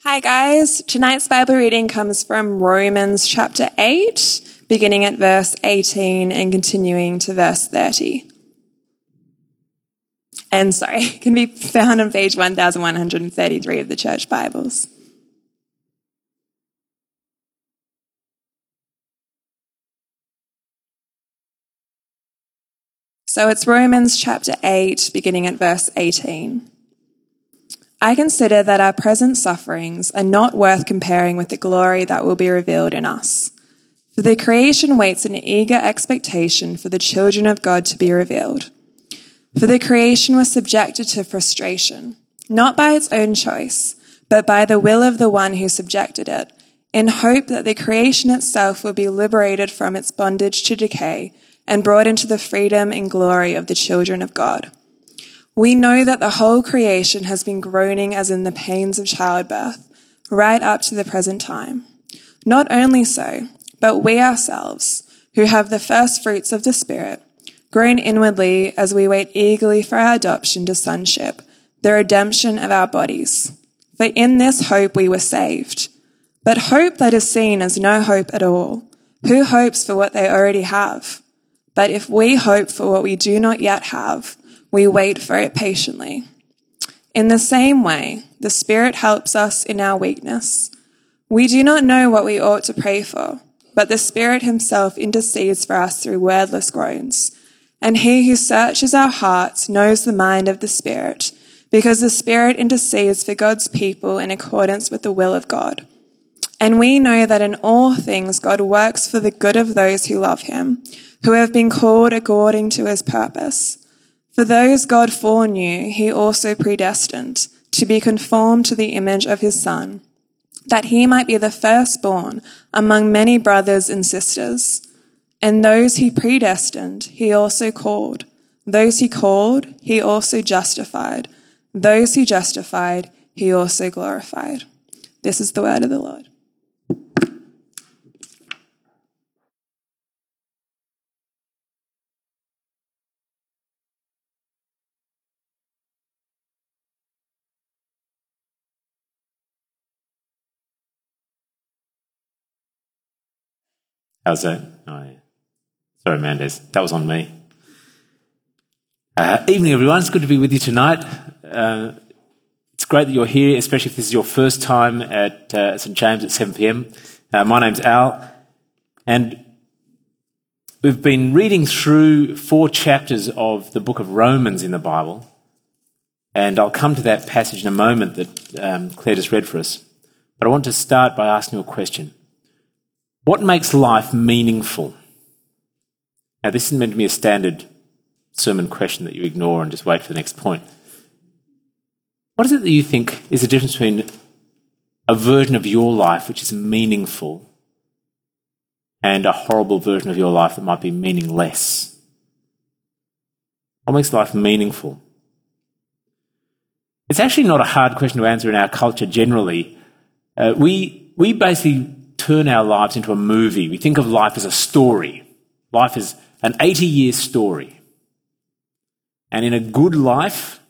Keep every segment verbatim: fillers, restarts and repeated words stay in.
Hi guys, tonight's Bible reading comes from Romans chapter eight, beginning at verse eighteen and continuing to verse thirty. And sorry, it can be found on page one thousand one hundred thirty-three of the Church Bibles. So it's Romans chapter eight, beginning at verse eighteen. I consider that our present sufferings are not worth comparing with the glory that will be revealed in us. For the creation waits in eager expectation for the children of God to be revealed. For the creation was subjected to frustration, not by its own choice, but by the will of the one who subjected it, in hope that the creation itself will be liberated from its bondage to decay and brought into the freedom and glory of the children of God. We know that the whole creation has been groaning as in the pains of childbirth, right up to the present time. Not only so, but we ourselves, who have the first fruits of the Spirit, groan inwardly as we wait eagerly for our adoption to sonship, the redemption of our bodies. For in this hope we were saved. But hope that is seen is no hope at all. Who hopes for what they already have? But if we hope for what we do not yet have, we wait for it patiently. In the same way, the Spirit helps us in our weakness. We do not know what we ought to pray for, but the Spirit himself intercedes for us through wordless groans. And he who searches our hearts knows the mind of the Spirit, because the Spirit intercedes for God's people in accordance with the will of God. And we know that in all things God works for the good of those who love him, who have been called according to his purpose. For those God foreknew, he also predestined to be conformed to the image of his Son, that he might be the firstborn among many brothers and sisters. And those he predestined, he also called. Those he called, he also justified. Those he justified, he also glorified. This is the word of the Lord. How's that? Oh, yeah. Sorry, Mandez. That was on me. Uh, evening, everyone. It's good to be with you tonight. Uh, it's great that you're here, especially if this is your first time at uh, St James at seven p.m. Uh, my name's Al, and we've been reading through four chapters of the book of Romans in the Bible, and I'll come to that passage in a moment that um, Claire just read for us. But I want to start by asking you a question. What makes life meaningful? Now, this isn't meant to be a standard sermon question that you ignore and just wait for the next point. What is it that you think is the difference between a version of your life which is meaningful and a horrible version of your life that might be meaningless? What makes life meaningful? It's actually not a hard question to answer in our culture generally. Uh, we, we basically turn our lives into a movie. We think of life as a story. Life is an eighty-year story. And in a good life,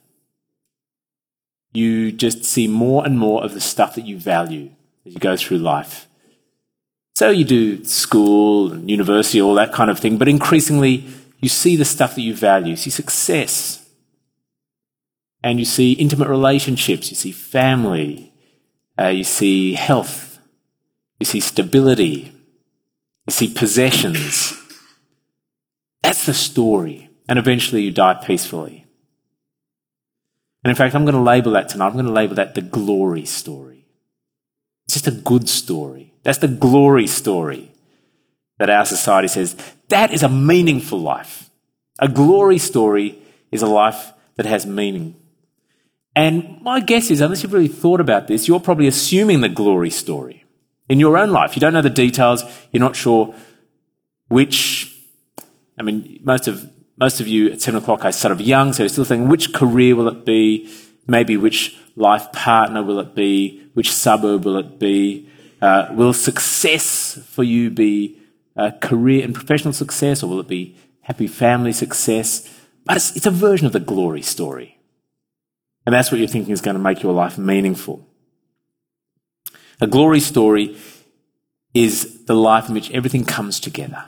you just see more and more of the stuff that you value as you go through life. So you do school and university, all that kind of thing, but increasingly you see the stuff that you value. You see success. And you see intimate relationships. You see family. Uh, you see health. You see stability. You see possessions. That's the story. And eventually you die peacefully. And in fact, I'm going to label that tonight. I'm going to label that the glory story. It's just a good story. That's the glory story that our society says, that is a meaningful life. A glory story is a life that has meaning. And my guess is, unless you've really thought about this, you're probably assuming the glory story in your own life. You don't know the details. You're not sure which, I mean, most of most of you at seven o'clock are sort of young, so you're still thinking, which career will it be? Maybe which life partner will it be? Which suburb will it be? Uh, will success for you be uh, career and professional success, or will it be happy family success? But it's, it's a version of the glory story. And that's what you're thinking is going to make your life meaningful. A glory story is the life in which everything comes together.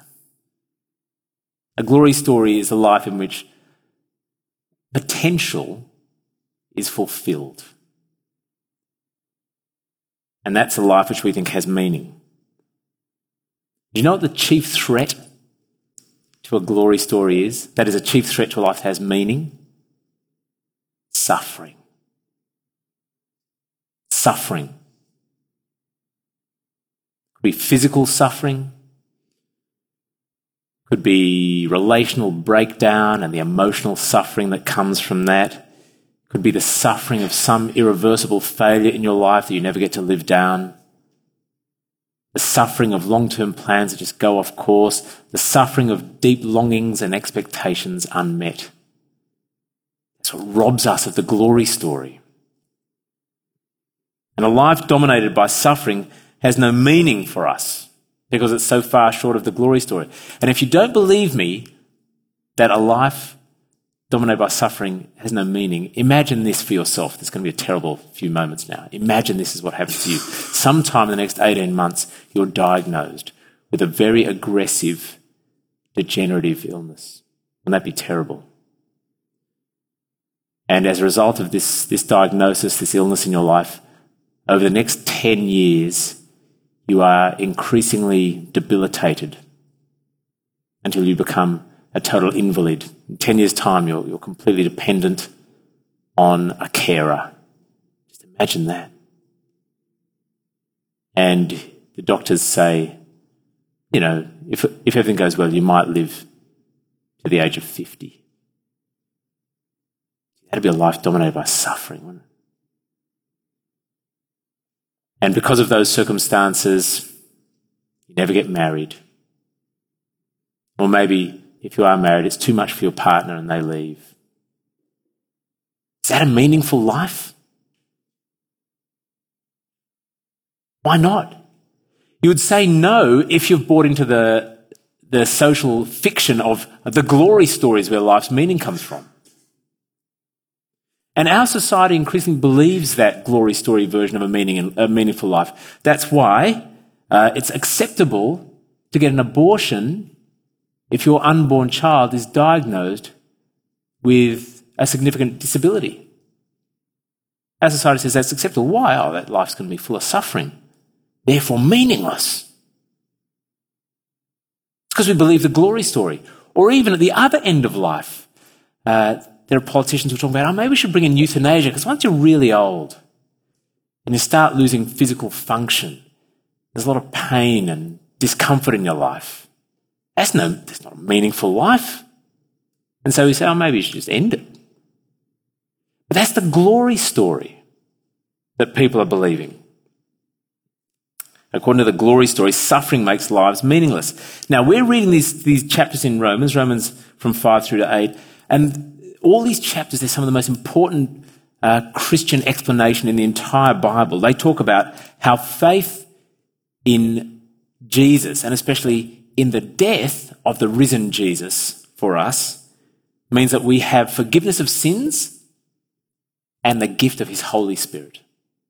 A glory story is a life in which potential is fulfilled. And that's a life which we think has meaning. Do you know what the chief threat to a glory story is? That is, a chief threat to a life that has meaning? Suffering. Suffering. Could be physical suffering. Could be relational breakdown and the emotional suffering that comes from that. Could be the suffering of some irreversible failure in your life that you never get to live down. The suffering of long-term plans that just go off course. The suffering of deep longings and expectations unmet. That's what robs us of the glory story. And a life dominated by suffering has no meaning for us because it's so far short of the glory story. And if you don't believe me that a life dominated by suffering has no meaning, imagine this for yourself. There's going to be a terrible few moments now. Imagine this is what happens to you. Sometime in the next eighteen months, you're diagnosed with a very aggressive, degenerative illness. Wouldn't that be terrible? And as a result of this, this diagnosis, this illness in your life, over the next ten years, you are increasingly debilitated until you become a total invalid. In ten years' time, you're, you're completely dependent on a carer. Just imagine that. And the doctors say, you know, if, if everything goes well, you might live to the age of fifty. That'd be a life dominated by suffering, wouldn't it? And because of those circumstances, you never get married. Or maybe if you are married, it's too much for your partner and they leave. Is that a meaningful life? Why not? You would say no if you've bought into the, the social fiction of the glory stories where life's meaning comes from. And our society increasingly believes that glory story version of a, meaning, a meaningful life. That's why uh, it's acceptable to get an abortion if your unborn child is diagnosed with a significant disability. Our society says that's acceptable. Why? Oh, that life's going to be full of suffering, therefore meaningless. It's because we believe the glory story. Or even at the other end of life, uh, there are politicians who are talking about, oh, maybe we should bring in euthanasia, because once you're really old and you start losing physical function, there's a lot of pain and discomfort in your life. That's, no, that's not a meaningful life. And so we say, oh, maybe you should just end it. But that's the glory story that people are believing. According to the glory story, suffering makes lives meaningless. Now, we're reading these, these chapters in Romans, Romans from five through to eight, and all these chapters, they're some of the most important uh, Christian explanation in the entire Bible. They talk about how faith in Jesus, and especially in the death of the risen Jesus for us, means that we have forgiveness of sins and the gift of his Holy Spirit.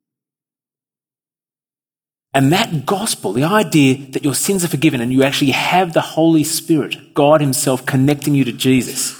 And that gospel, the idea that your sins are forgiven and you actually have the Holy Spirit, God himself connecting you to Jesus,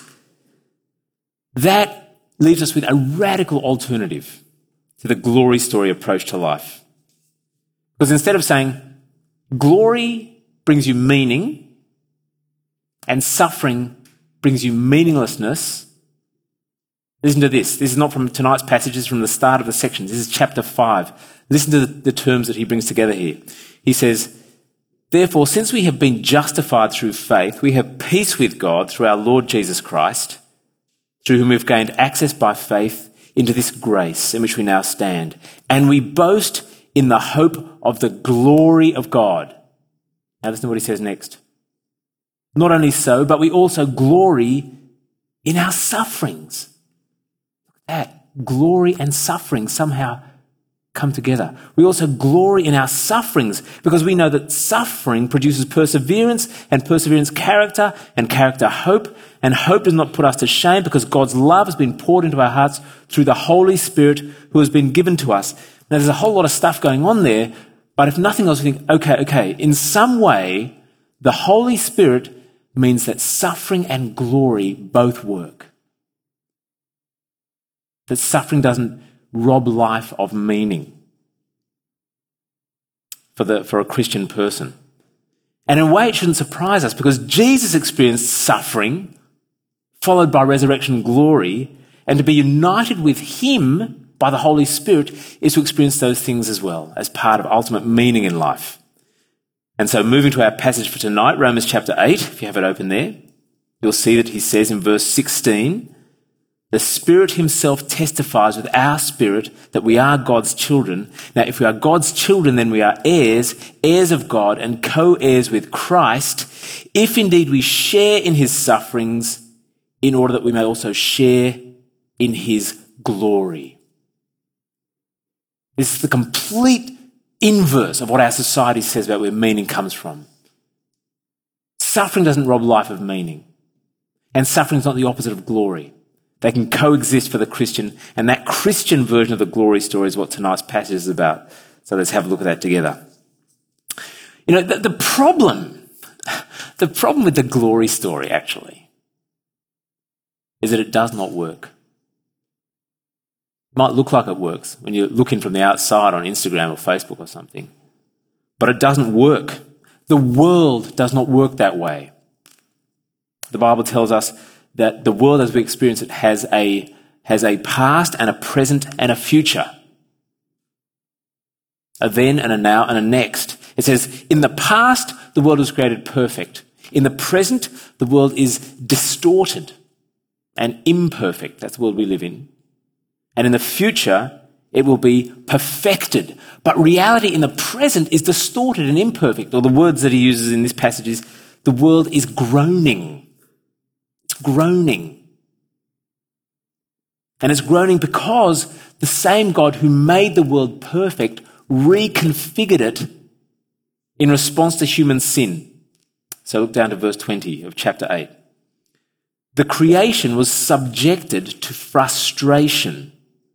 that leaves us with a radical alternative to the glory story approach to life. Because instead of saying glory brings you meaning and suffering brings you meaninglessness, listen to this. This is not from tonight's passage, this is from the start of the section. This is chapter five. Listen to the, the terms that he brings together here. He says, therefore, since we have been justified through faith, we have peace with God through our Lord Jesus Christ, through whom we've gained access by faith into this grace in which we now stand. And we boast in the hope of the glory of God. Now listen to what he says next. Not only so, but we also glory in our sufferings. Look at that. Glory and suffering somehow come together. We also glory in our sufferings because we know that suffering produces perseverance, and perseverance character, and character hope, and hope does not put us to shame because God's love has been poured into our hearts through the Holy Spirit who has been given to us. Now there's a whole lot of stuff going on there, But if nothing else, we think, okay, okay, in some way, the Holy Spirit means that suffering and glory both work. That suffering doesn't rob life of meaning for, the, for a Christian person. And in a way, it shouldn't surprise us because Jesus experienced suffering followed by resurrection and glory, and to be united with him by the Holy Spirit is to experience those things as well as part of ultimate meaning in life. And so moving to our passage for tonight, Romans chapter eight, if you have it open there, you'll see that he says in verse sixteen, the Spirit himself testifies with our spirit that we are God's children. Now, if we are God's children, then we are heirs, heirs of God and co-heirs with Christ, if indeed we share in his sufferings, in order that we may also share in his glory. This is the complete inverse of what our society says about where meaning comes from. Suffering doesn't rob life of meaning. And suffering is not the opposite of glory. They can coexist for the Christian, and that Christian version of the glory story is what tonight's passage is about. So let's have a look at that together. You know, the, the problem, the problem with the glory story, actually, is that it does not work. It might look like it works when you're looking from the outside on Instagram or Facebook or something, but it doesn't work. The world does not work that way. The Bible tells us that the world as we experience it has a, has a past and a present and a future. A then and a now and a next. It says, in the past, the world was created perfect. In the present, the world is distorted and imperfect. That's the world we live in. And in the future, it will be perfected. But reality in the present is distorted and imperfect. Or the words that he uses in this passage is, the world is groaning. It's groaning. And it's groaning because the same God who made the world perfect reconfigured it in response to human sin. So look down to verse twenty of chapter eight. The creation was subjected to frustration,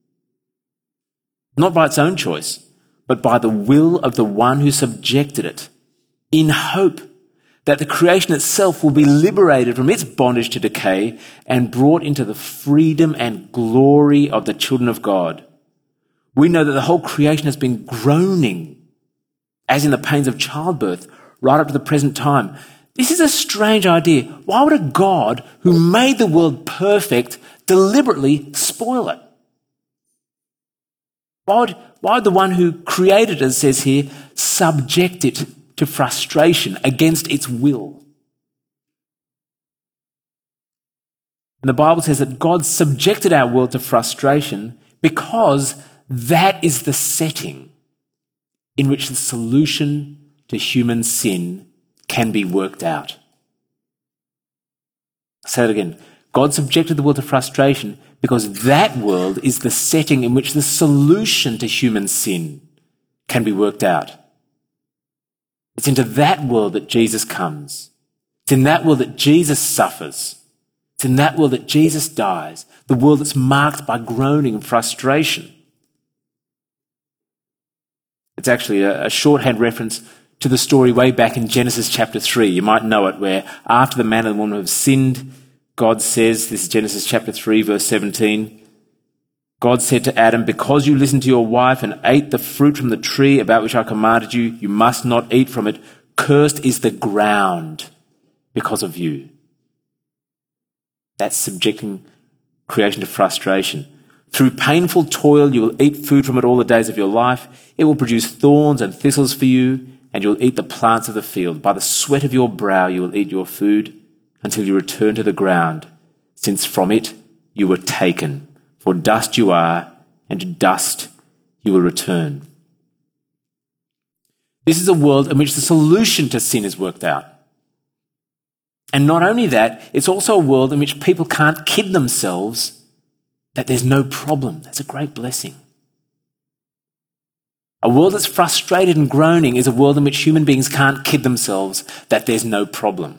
not by its own choice, but by the will of the one who subjected it, in hope that the creation itself will be liberated from its bondage to decay and brought into the freedom and glory of the children of God. We know that the whole creation has been groaning, as in the pains of childbirth, right up to the present time. This is a strange idea. Why would a God who made the world perfect deliberately spoil it? Why would, why would the one who created it, as it says here, subject it to frustration against its will? And the Bible says that God subjected our world to frustration because that is the setting in which the solution to human sin can be worked out. I'll say it again. God subjected the world to frustration because that world is the setting in which the solution to human sin can be worked out. It's into that world that Jesus comes. It's in that world that Jesus suffers. It's in that world that Jesus dies, the world that's marked by groaning and frustration. It's actually a, a shorthand reference to the story way back in Genesis chapter three. You might know it, where after the man and the woman have sinned, God says, this is Genesis chapter three, verse seventeen, God said to Adam, because you listened to your wife and ate the fruit from the tree about which I commanded you, you must not eat from it. Cursed is the ground because of you. That's subjecting creation to frustration. Through painful toil, you will eat food from it all the days of your life. It will produce thorns and thistles for you, and you will eat the plants of the field. By the sweat of your brow, you will eat your food until you return to the ground, since from it you were taken. For dust you are, and to dust you will return. This is a world in which the solution to sin is worked out. And not only that, it's also a world in which people can't kid themselves that there's no problem. That's a great blessing. A world that's frustrated and groaning is a world in which human beings can't kid themselves that there's no problem.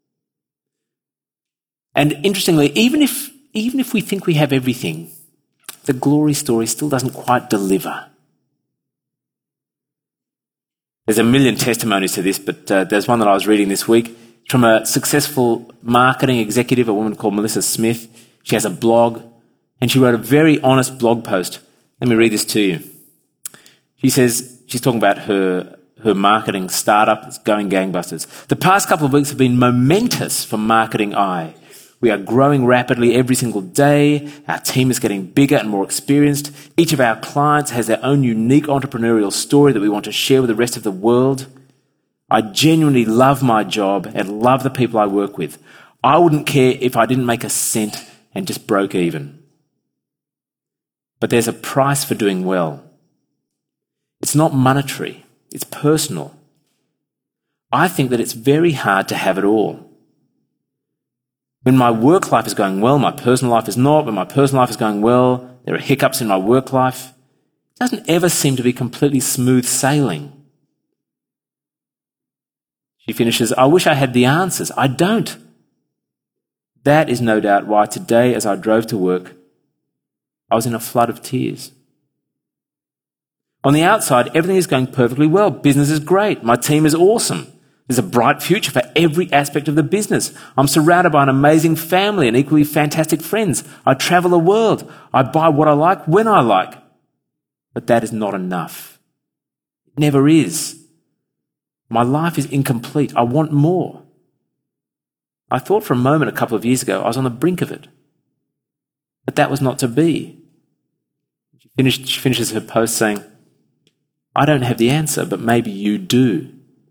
And interestingly, even if even if we think we have everything, the glory story still doesn't quite deliver. There's a million testimonies to this, but uh, there's one that I was reading this week. It's from a successful marketing executive, a woman called Melissa Smith. She has a blog, and she wrote a very honest blog post. Let me read this to you. She says, she's talking about her, her marketing startup. It's going gangbusters. The past couple of weeks have been momentous for Marketing Eye. We are growing rapidly every single day. Our team is getting bigger and more experienced. Each of our clients has their own unique entrepreneurial story that we want to share with the rest of the world. I genuinely love my job and love the people I work with. I wouldn't care if I didn't make a cent and just broke even. But there's a price for doing well. It's not monetary. It's personal. I think that it's very hard to have it all. When my work life is going well, my personal life is not. When my personal life is going well, there are hiccups in my work life. It doesn't ever seem to be completely smooth sailing. She finishes, I wish I had the answers. I don't. That is no doubt why today, as I drove to work, I was in a flood of tears. On the outside, everything is going perfectly well. Business is great. My team is awesome. There's a bright future for every aspect of the business. I'm surrounded by an amazing family and equally fantastic friends. I travel the world. I buy what I like when I like. But that is not enough. It never is. My life is incomplete. I want more. I thought for a moment a couple of years ago I was on the brink of it. But that was not to be. She, finished, she finishes her post saying, I don't have the answer, but maybe you do.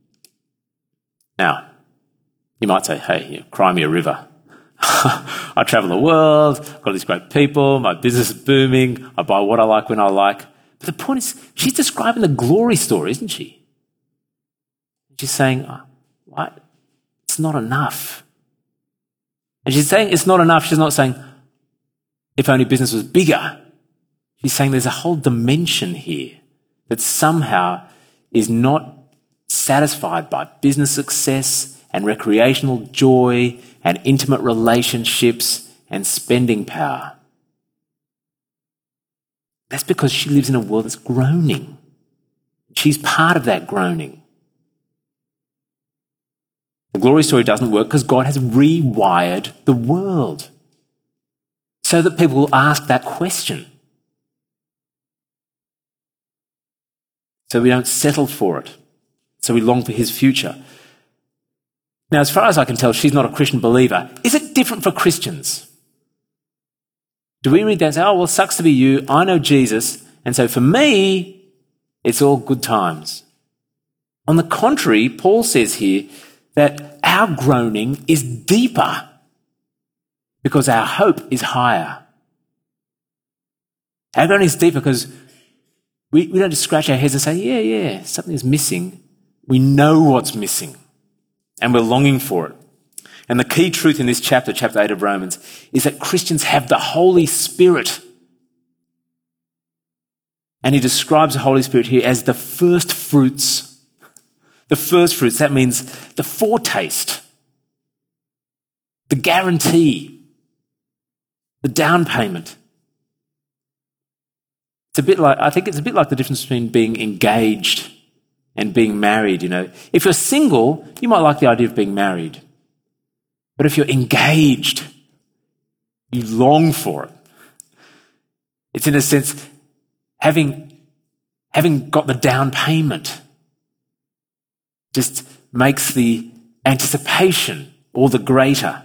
Now, you might say, hey, you know, cry me a river. I travel the world, I've got these great people, my business is booming, I buy what I like when I like. But the point is, she's describing the glory story, isn't she? She's saying, oh, what? It's not enough. And she's saying it's not enough. She's not saying, if only business was bigger. She's saying there's a whole dimension here that somehow is not satisfied by business success and recreational joy and intimate relationships and spending power. That's because she lives in a world that's groaning. She's part of that groaning. The glory story doesn't work because God has rewired the world so that people will ask that question. So we don't settle for it. So we long for his future. Now, as far as I can tell, she's not a Christian believer. Is it different for Christians? Do we read that and say, oh, well, sucks to be you. I know Jesus. And so for me, it's all good times. On the contrary, Paul says here that our groaning is deeper because our hope is higher. Our groaning is deeper because we, we don't just scratch our heads and say, yeah, yeah, something is missing. We know what's missing and we're longing for it. And the key truth in this chapter, chapter eight of Romans, is that Christians have the Holy Spirit. And he describes the Holy Spirit here as the first fruits. The first fruits, that means the foretaste, the guarantee, the down payment. It's a bit like, I think it's a bit like the difference between being engaged and being married, you know. If you're single, you might like the idea of being married. But if you're engaged, you long for it. It's in a sense, having, having got the down payment just makes the anticipation all the greater.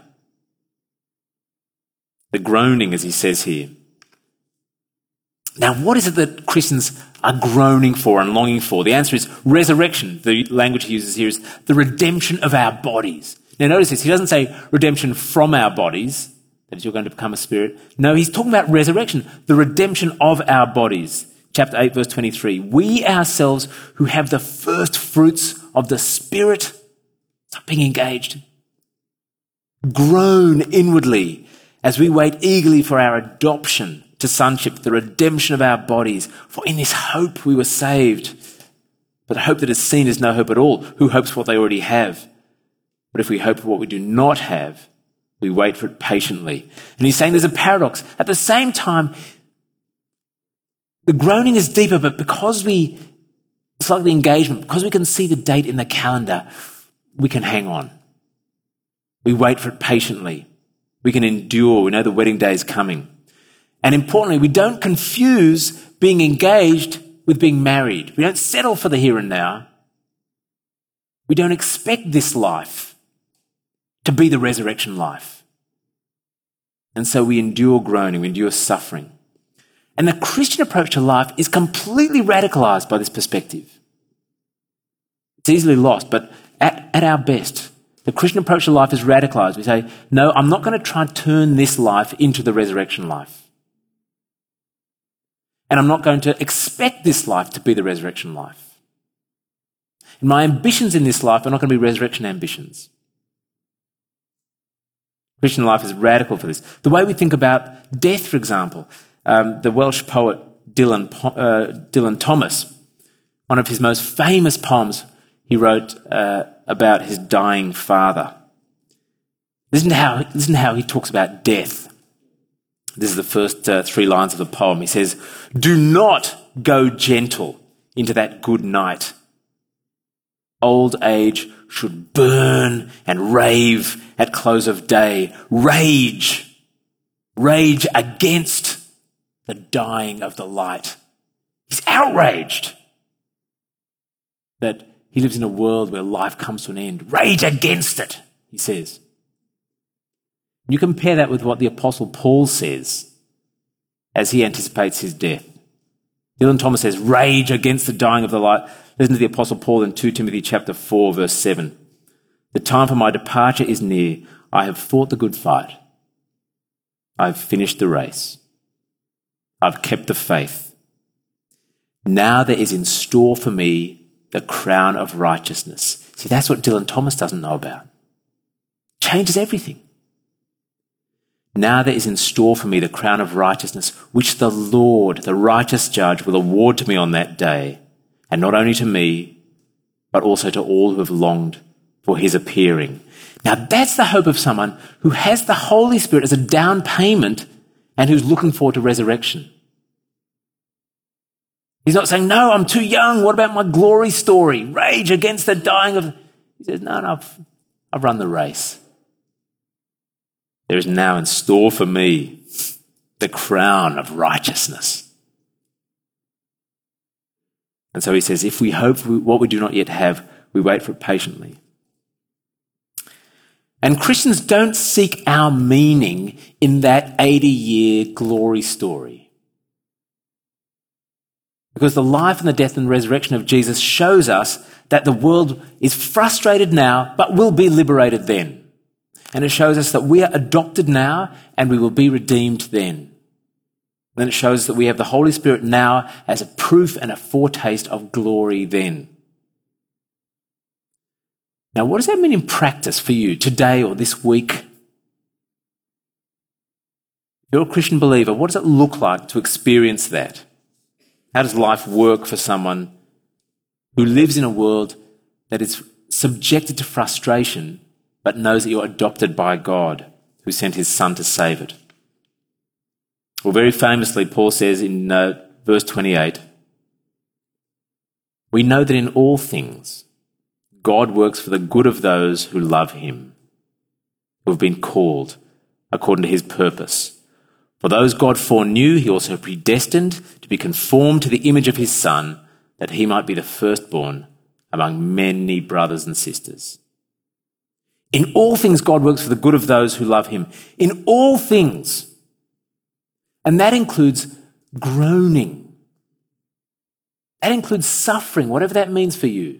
The groaning, as he says here. Now, what is it that Christians are groaning for and longing for? The answer is resurrection. The language he uses here is the redemption of our bodies. Now, notice this. He doesn't say redemption from our bodies, that is, you're going to become a spirit. No, he's talking about resurrection, the redemption of our bodies. Chapter eight, verse twenty-three. We ourselves who have the first fruits of the Spirit, stop being engaged, groan inwardly as we wait eagerly for our adoption to sonship, the redemption of our bodies. For in this hope we were saved. But hope that is seen is no hope at all. Who hopes for what they already have? But if we hope for what we do not have, we wait for it patiently. And he's saying there's a paradox. At the same time, the groaning is deeper, but because we It's like the engagement. Because we can see the date in the calendar, we can hang on. We wait for it patiently. We can endure. We know the wedding day is coming. And importantly, we don't confuse being engaged with being married. We don't settle for the here and now. We don't expect this life to be the resurrection life. And so we endure groaning, we endure suffering. And the Christian approach to life is completely radicalized by this perspective. It's easily lost, but at, at our best, the Christian approach to life is radicalized. We say, no, I'm not going to try and turn this life into the resurrection life. And I'm not going to expect this life to be the resurrection life. And my ambitions in this life are not going to be resurrection ambitions. Christian life is radical for this. The way we think about death, for example, um, the Welsh poet Dylan, uh, Dylan Thomas, one of his most famous poems, he wrote uh, about his dying father. Listen to how, listen to how he talks about death. This is the first uh, three lines of the poem. He says, "Do not go gentle into that good night. Old age should burn and rave at close of day. Rage, rage against the dying of the light." He's outraged that he lives in a world where life comes to an end. Rage against it, he says. You compare that with what the Apostle Paul says as he anticipates his death. Dylan Thomas says, rage against the dying of the light. Listen to the Apostle Paul in Second Timothy chapter four, verse seven. "The time for my departure is near. I have fought the good fight. I've finished the race. I've kept the faith. Now there is in store for me the crown of righteousness." See, that's what Dylan Thomas doesn't know about. Changes everything. "Now there is in store for me the crown of righteousness, which the Lord, the righteous judge, will award to me on that day, and not only to me, but also to all who have longed for his appearing." Now that's the hope of someone who has the Holy Spirit as a down payment and who's looking forward to resurrection. He's not saying, no, I'm too young. What about my glory story? Rage against the dying of... He says, no, no, I've, I've run the race. There is now in store for me the crown of righteousness. And so he says, if we hope for what we do not yet have, we wait for it patiently. And Christians don't seek our meaning in that eighty-year glory story. Because the life and the death and resurrection of Jesus shows us that the world is frustrated now, but will be liberated then. And it shows us that we are adopted now and we will be redeemed then. Then it shows that we have the Holy Spirit now as a proof and a foretaste of glory then. Now, what does that mean in practice for you today or this week? If you're a Christian believer, what does it look like to experience that? How does life work for someone who lives in a world that is subjected to frustration but knows that you're adopted by God who sent his Son to save it? Well, very famously, Paul says in uh, verse twenty-eight, "We know that in all things God works for the good of those who love him, who have been called according to his purpose. For those God foreknew, he also predestined to be conformed to the image of his Son, that he might be the firstborn among many brothers and sisters." In all things, God works for the good of those who love him. In all things. And that includes groaning. That includes suffering, whatever that means for you.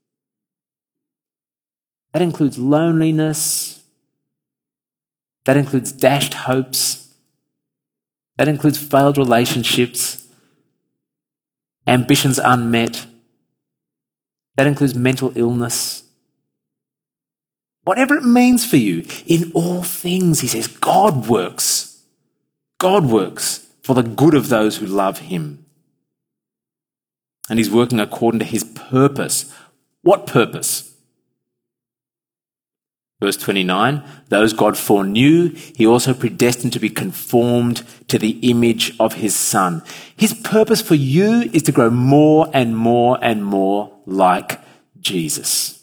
That includes loneliness. That includes dashed hopes. That includes failed relationships, ambitions unmet. That includes mental illness. Whatever it means for you, in all things, he says, God works. God works for the good of those who love him. And he's working according to his purpose. What purpose? Verse twenty-nine, those God foreknew, he also predestined to be conformed to the image of his Son. His purpose for you is to grow more and more and more like Jesus.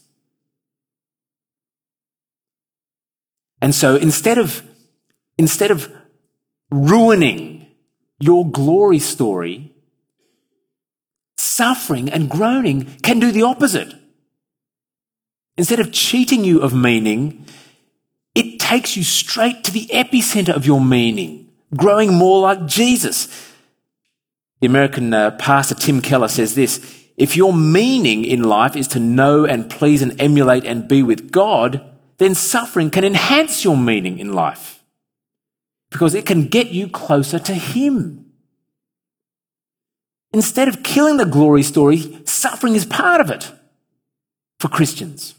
And so instead of, instead of ruining your glory story, suffering and groaning can do the opposite. Instead of cheating you of meaning, it takes you straight to the epicenter of your meaning, growing more like Jesus. The American uh, pastor Tim Keller says this, if your meaning in life is to know and please and emulate and be with God, then suffering can enhance your meaning in life because it can get you closer to Him. Instead of killing the glory story, suffering is part of it for Christians.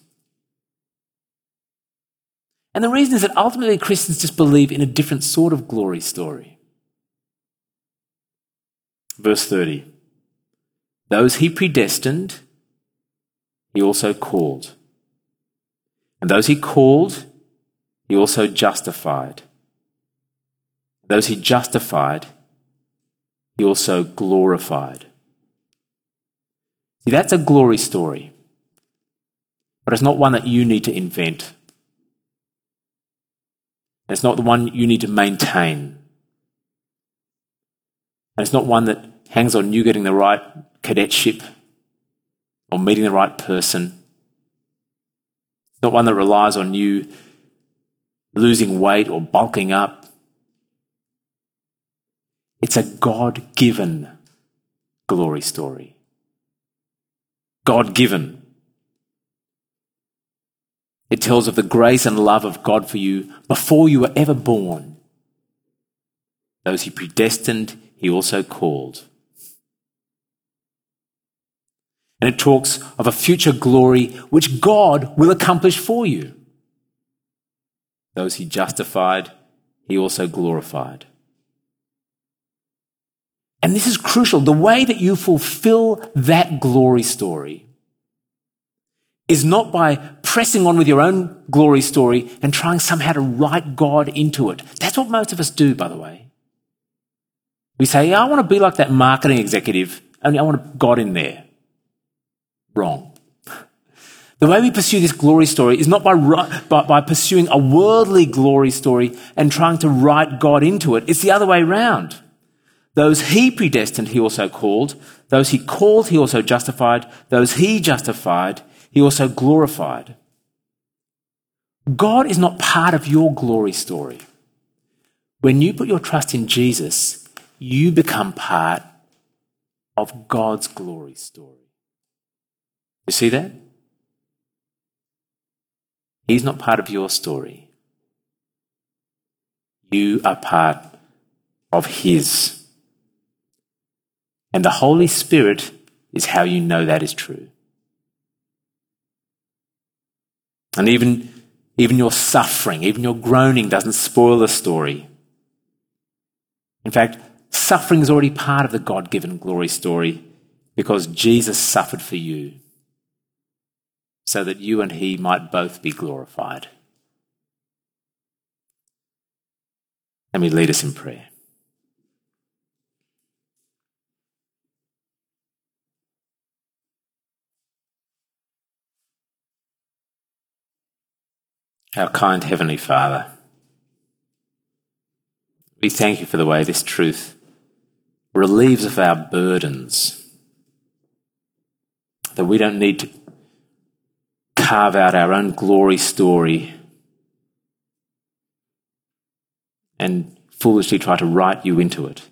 And the reason is that ultimately Christians just believe in a different sort of glory story. Verse thirty. Those he predestined, he also called. And those he called, he also justified. Those he justified, he also glorified. See, that's a glory story. But it's not one that you need to invent. And it's not the one you need to maintain. And it's not one that hangs on you getting the right cadetship or meeting the right person. It's not one that relies on you losing weight or bulking up. It's a God-given glory story. God-given. It tells of the grace and love of God for you before you were ever born. Those he predestined, he also called. And it talks of a future glory which God will accomplish for you. Those he justified, he also glorified. And this is crucial. The way that you fulfill that glory story is not by pressing on with your own glory story and trying somehow to write God into it. That's what most of us do, by the way. We say, yeah, I want to be like that marketing executive, only I want God in there. Wrong. The way we pursue this glory story is not by, by, by pursuing a worldly glory story and trying to write God into it. It's the other way around. Those he predestined, he also called. Those he called, he also justified. Those he justified, he also glorified. God is not part of your glory story. When you put your trust in Jesus, you become part of God's glory story. You see that? He's not part of your story. You are part of his. And the Holy Spirit is how you know that is true. And even, even your suffering, even your groaning doesn't spoil the story. In fact, suffering is already part of the God-given glory story because Jesus suffered for you so that you and he might both be glorified. Let me lead us in prayer. Our kind Heavenly Father, we thank you for the way this truth relieves of our burdens, that we don't need to carve out our own glory story and foolishly try to write you into it,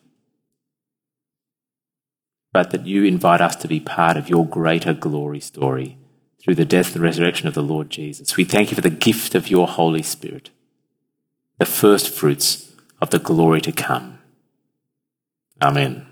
but that you invite us to be part of your greater glory story through the death and resurrection of the Lord Jesus. We thank you for the gift of your Holy Spirit, the first fruits of the glory to come. Amen.